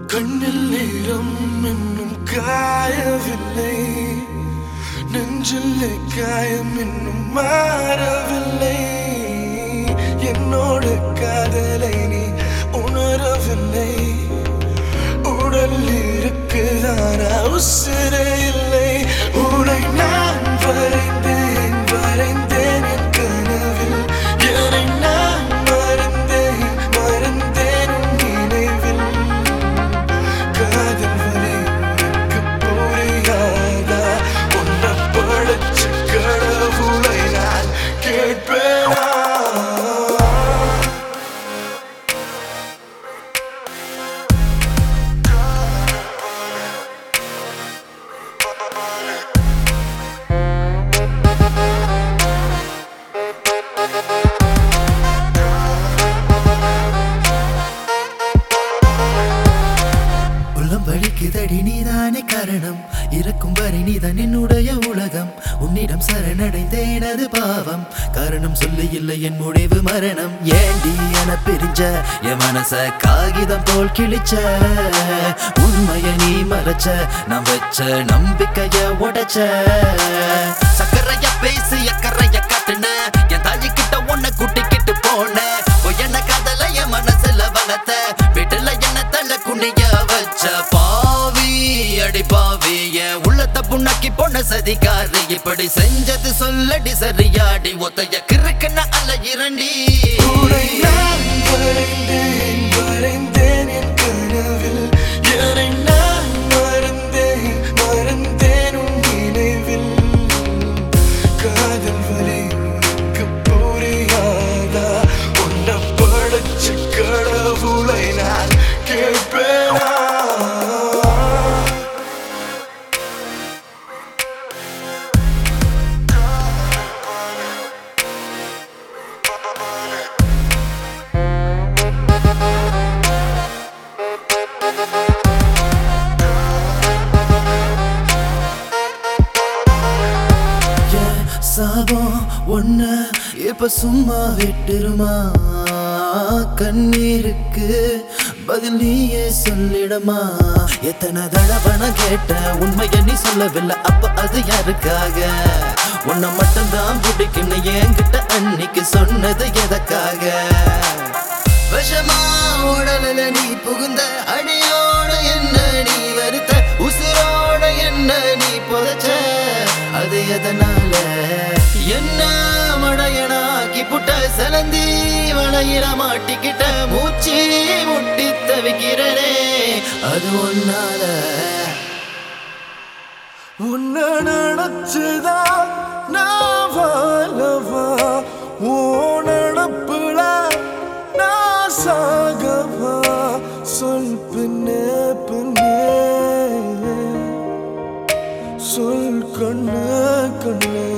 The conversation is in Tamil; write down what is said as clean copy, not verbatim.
கண்ணில் நேரம் இன்னும் காயவில்லை, நெஞ்சில் காயம் இன்னும் மாறவில்லை. என்னோட காதலை நீ உணரவில்லை. உடல் இருக்குதானா உசிரே இல்லை. உன்னை நான் வரைந்தேன் வரைந்தேன் என் கனவில். என்னை நான் மறந்தேன் மறந்தேன் உன் நினைவில். காதல் வரை எனக்கு புரியாதா? உன்னை படைச்ச கடவுளை நான் கேட்பேனா? வலிக்குதடி நீதானே காரணம், இருக்கும் வரை நீதான் என்னுடைய உலகம். உன்னிடம் சரணடைந்தேன் அது பாவம், காரணம் சொல்லி இல்லை என் முடிவு மரணம். ஏண்டி என பிரிஞ்ச என் மனச காகிதம் போல் கிழிச்ச, உண்மைய நீ மறைச்ச, நான் வச்ச நம்பிக்கைய உடைச்ச. சக்கரைய பேசி அக்கறைய காட்டுன, என் தாயி கிட்ட உன்னை கூட்டிக்கிட்டு போன. என்ன காதல என் மனசுல வளர்த்த, வீட்டுல என்ன தள்ள குனிய வச்ச பாவி அடி பாவி. என் உள்ளத்த புண்ணாக்கி பொண்ண சதிகாரி, இப்படி செஞ்சது சொல்லடி சரியாடி. ஒத்தைய கிறுக்குன அல இரண்டி. வரைந்தேன் வரைந்தேன் என் கனவில். என்னை நான் மறந்தேன் மறந்தேன் உன் நினைவில். காதல் வரை எனக்கு புரியாதா? உன்னை படைச்ச கடவுளை நான் கேட்பேனா? சாபம் ஒன்ன இப்ப சும்மா விட்டுருமா? கண்ணீருக்கு பதில் நீயே சொல்லிடமா? எத்தனை தடவை நான் கேட்ட உண்மைய நீ சொல்லவில்லை, அப்ப அது யாருக்காக? உன்னை மட்டும்தான் பிடிக்குன்னு என்கிட்ட அன்னைக்கு சொன்னது எதற்காக? விஷமா உடலில் நீ புகுந்த, அடியோட என்ன நீ வருத்த, உசுரோட என்ன நீ புதைச்ச, அது எதனால? என்ன மடையனாக்கி புட்ட, செலந்தி வளையில மாட்டிக்கிட்ட, மூச்சி முட்டி தவிக்கிறனே அது ஒன்னால. உன்னை நினைச்சுதான் நான் வாழவா? உன் நடப்புல நான் சாகவா? சொல் பின்னே பின்னே, சொல் கண்ணே கண்ணே.